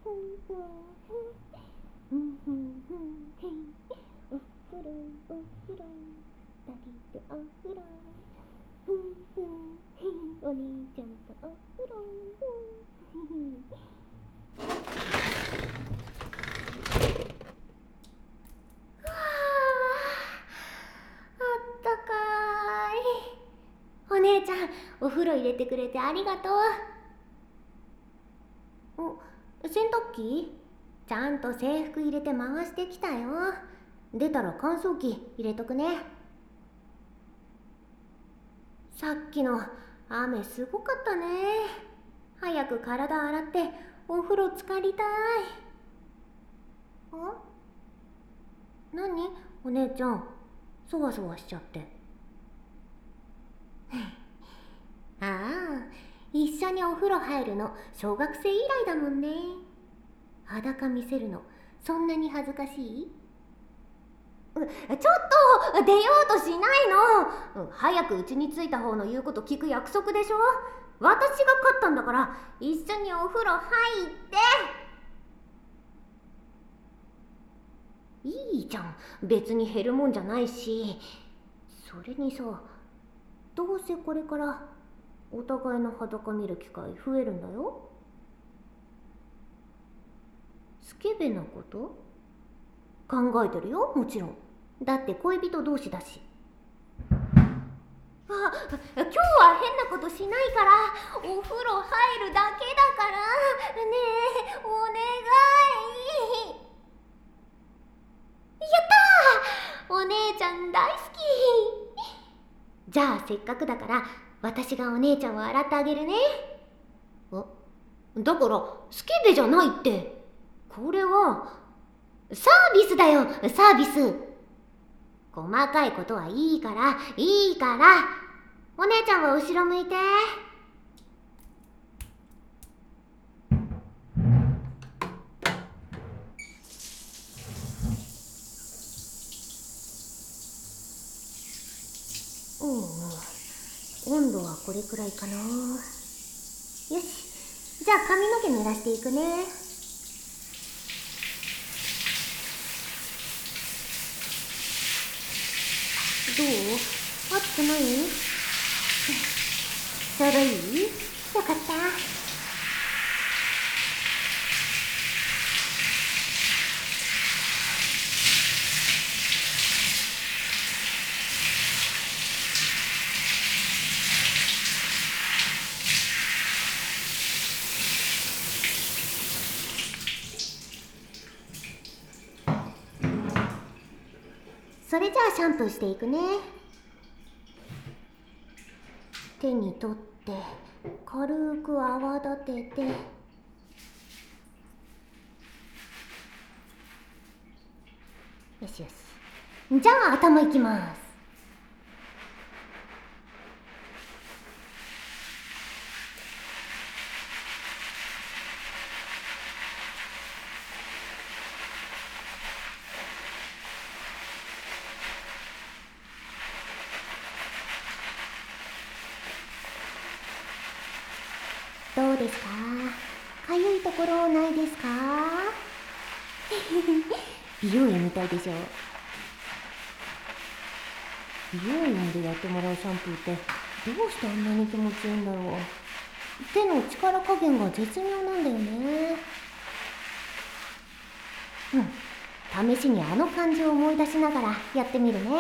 お風呂お風呂二人でお風呂お姉ちゃんとお風呂あったかい。お姉ちゃん、お風呂入れてくれてありがとう。洗濯機ちゃんと制服入れて回してきたよ。出たら乾燥機入れとくね。さっきの雨すごかったね。早く体洗ってお風呂浸かりたい。何お姉ちゃん、そわそわしちゃって。ああ、一緒にお風呂入るの小学生以来だもんね。裸見せるのそんなに恥ずかしい？ちょっと出ようとしないの。早く家に着いた方の言うこと聞く約束でしょ。私が勝ったんだから一緒にお風呂入って。いいじゃん、別に減るもんじゃないし。それにさ、どうせこれからお互いの裸見る機会増えるんだよ。スケベなこと考えてるよ、もちろん。だって恋人同士だし。今日は変なことしないからお風呂入るだけだからねえ、お願い。やったー、お姉ちゃん大好き。じゃあせっかくだから私がお姉ちゃんを洗ってあげるね。だからスケベじゃないって。これはサービスだよ、サービス。細かいことはいいからいいから。お姉ちゃんは後ろ向いて。温度はこれくらいかな。よし、じゃあ髪の毛濡らしていくね。どう？熱くない？ちょうどいい？よかった。それじゃあシャンプーしていくね。手に取って軽く泡立てて、よしよし。じゃあ頭いきます。どうですか？かゆいところないですか？美容院みたいでしょ。美容院でやってもらうシャンプーってどうしてあんなに気持ちいいんだろう。手の力加減が絶妙なんだよね。試しにあの感じを思い出しながらやってみるね。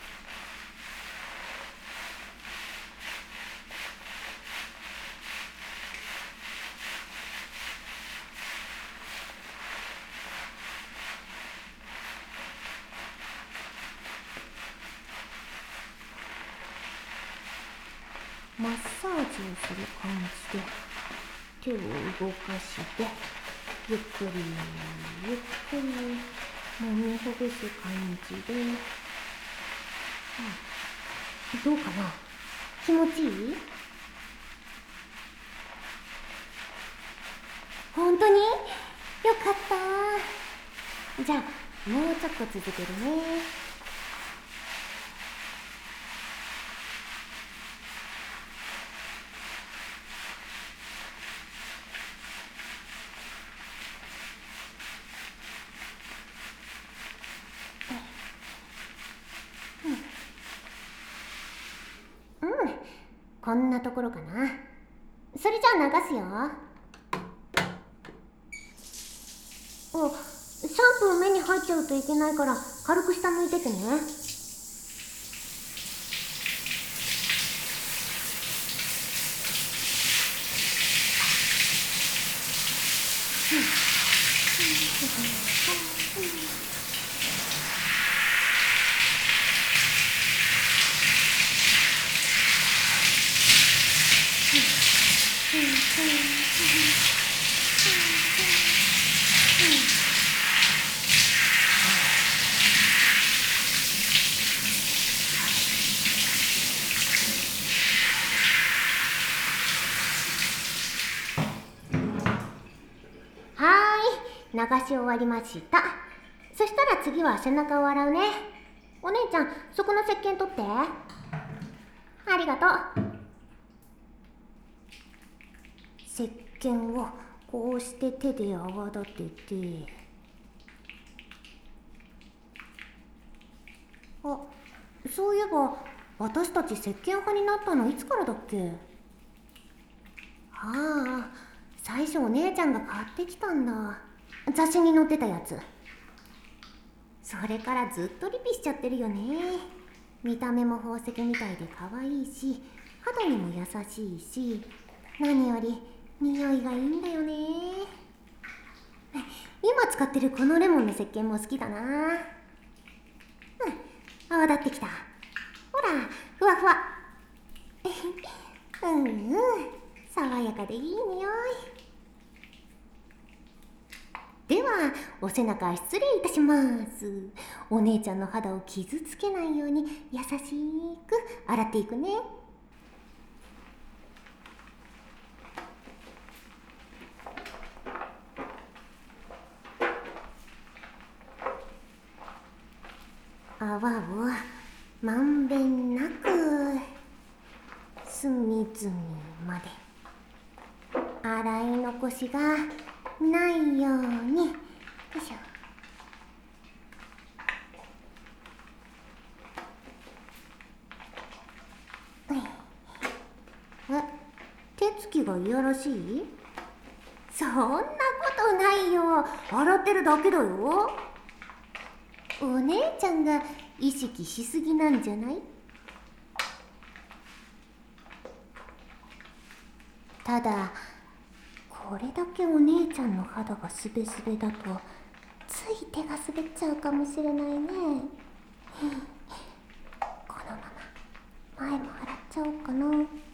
マッサージをする感じで手を動かしてゆっくりゆっくり揉みほぐす感じで、どうかな？気持ちいい？本当に？よかった。じゃあもうちょっと続けるね。 こんなところかな。それじゃあ流すよ。シャンプー目に入っちゃうといけないから軽く下向いててね。流し終わりました。そしたら次は背中を洗うね。お姉ちゃん、そこの石鹸取って。ありがとう。石鹸をこうして手で泡立てて、あ、そういえば私たち石鹸派になったのいつからだっけ？ああ、最初お姉ちゃんが買ってきたんだ。雑誌に載ってたやつ。それからずっとリピしちゃってるよね。見た目も宝石みたいで可愛いし、肌にも優しいし、何より匂いがいいんだよね。今使ってるこのレモンの石鹸も好きだな。泡立ってきた。ほら、ふわふわ。爽やかでいい匂い。では、お背中失礼いたします。お姉ちゃんの肌を傷つけないように優しく洗っていくね。泡をまんべんなく隅々まで。洗い残しがないように。よいしょ。手つきがいやらしい？そんなことないよ。洗ってるだけだよ。お姉ちゃんが意識しすぎなんじゃない？ただこれだけお姉ちゃんの肌がスベスベだとつい手が滑っちゃうかもしれないね。このまま前も洗っちゃおうかな。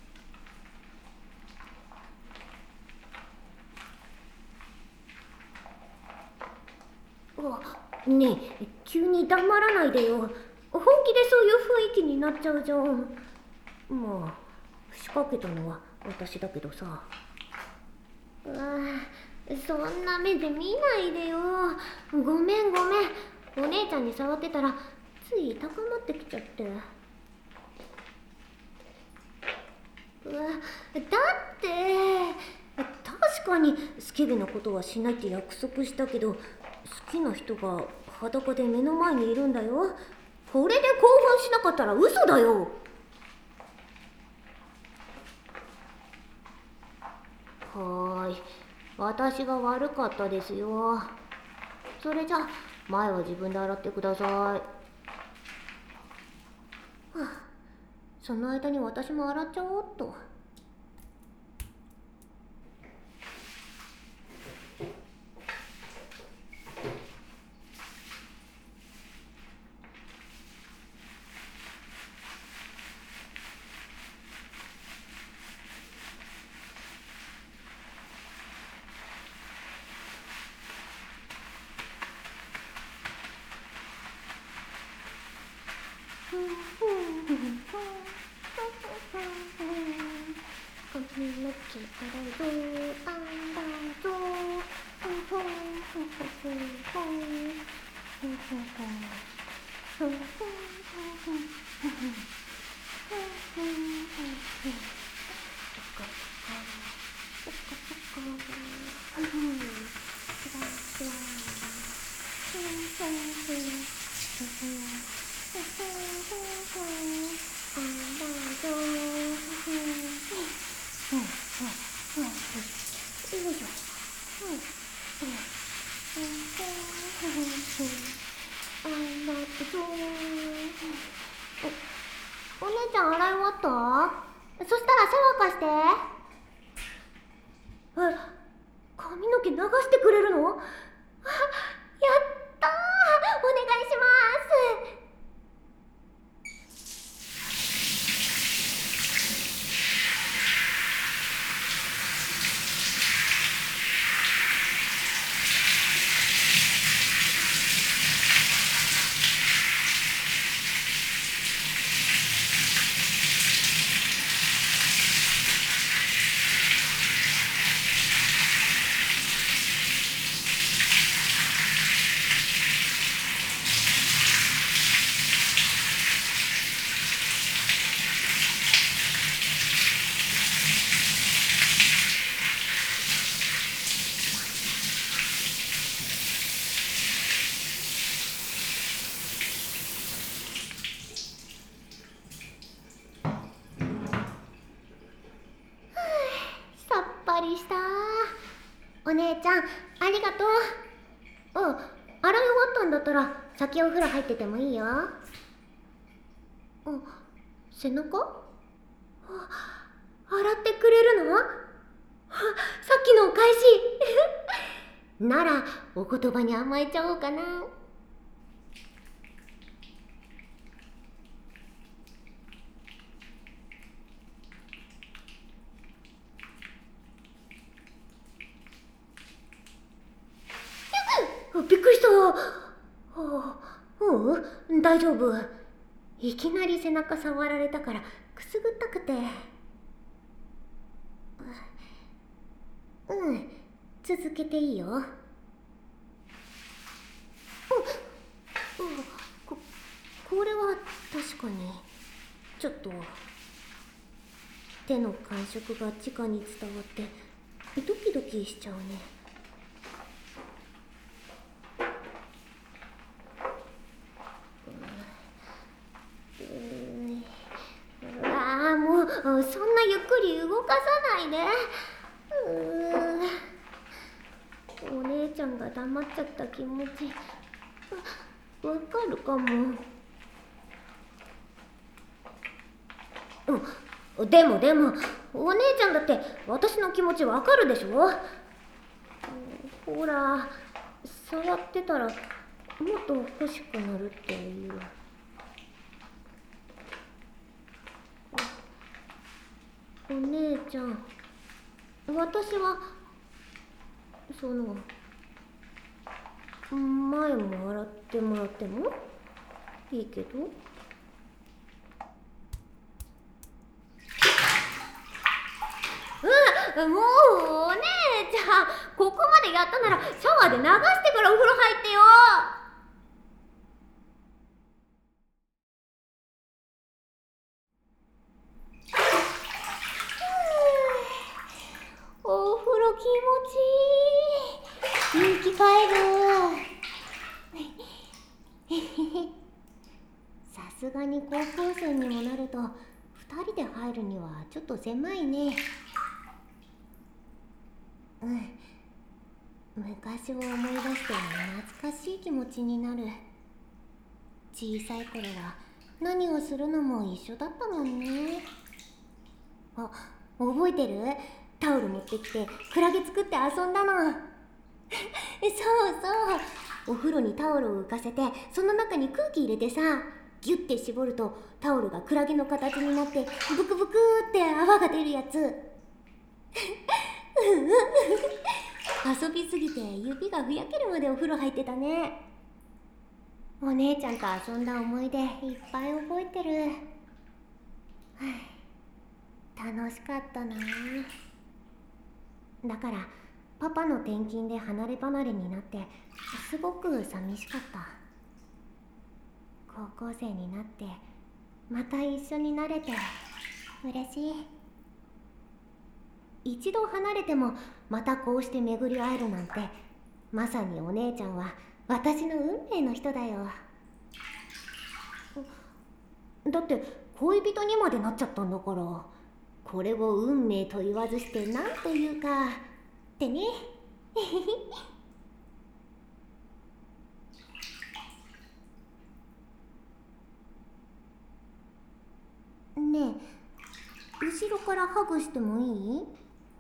ねえ、急に黙らないでよ。本気でそういう雰囲気になっちゃうじゃん。まあ仕掛けたのは私だけどさ。そんな目で見ないでよ。ごめん。お姉ちゃんに触ってたらつい高まってきちゃって。だって確かにスケベなことはしないって約束したけど、好きな人が裸で目の前にいるんだよ。これで興奮しなかったら嘘だよ。私が悪かったですよ。それじゃ前は自分で洗ってください。その間に私も洗っちゃおうっと。髪の毛洗うぞ、洗うぞ。 よ。そしたらシャワー貸して。髪の毛流してくれるの？やったー、お願いします。さっぱりした。お姉ちゃん、ありがとう。洗い終わったんだったら先お風呂入っててもいいよ。背中？洗ってくれるの？さっきのお返しならお言葉に甘えちゃおうかな。びっくりした。大丈夫。いきなり背中触られたからくすぐったくて。続けていいよ。これは確かにちょっと手の感触が直に伝わってドキドキしちゃうね。もうそんなゆっくり動かさないで。お姉ちゃんが黙っちゃった気持ちわかるかも。でもお姉ちゃんだって私の気持ちわかるでしょ。ほら、触ってたらもっと欲しくなるっていう。お姉ちゃん、私は前も洗ってもらってもいいけど。もうお姉ちゃん、ここまでやったならシャワーで流してからお風呂入ってよ。お風呂気持ちいい。生き返る。さすがに高校生にもなると2人で入るにはちょっと狭いね。昔を思い出して懐かしい気持ちになる。小さい頃は何をするのも一緒だったもんね。覚えてる？タオル持ってきてクラゲ作って遊んだの。そう、お風呂にタオルを浮かせてその中に空気入れてさ、ギュッて絞るとタオルがクラゲの形になってブクブクって泡が出るやつ。遊びすぎて指がふやけるまでお風呂入ってたね。お姉ちゃんと遊んだ思い出いっぱい覚えてる。楽しかったな。だからパパの転勤で離れ離れになってすごく寂しかった。高校生になってまた一緒になれて嬉しい。一度離れてもまたこうして巡り会えるなんて、まさにお姉ちゃんは私の運命の人だよ。だって恋人にまでなっちゃったんだから、これを運命と言わずして何というかってね。ねえ、 後ろからハグしてもいい？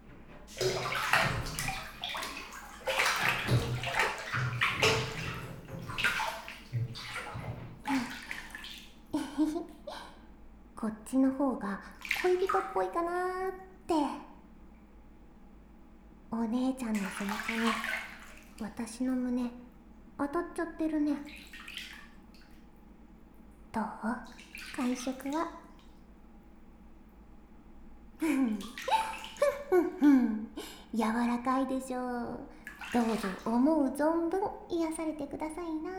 こっちの方が恋人っぽいかなーって。お姉ちゃんの背中に私の胸当たっちゃってるね。どう？感触は？柔らかいでしょう。どうぞ思う存分癒されてくださいな。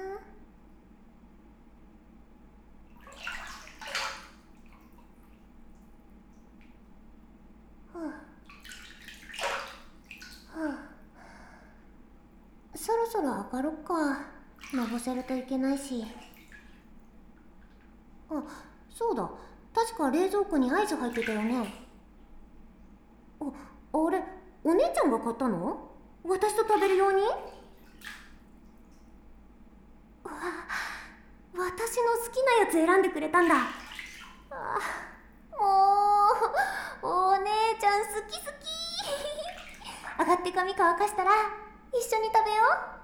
そろそろ上がろっか。のぼせるといけないし。あ、そうだ。確か冷蔵庫にアイス入ってたよね。あれ、お姉ちゃんが買ったの？私と食べるように？私の好きなやつ選んでくれたんだ。もうお姉ちゃん好き好き。上がって髪乾かしたら一緒に食べよう。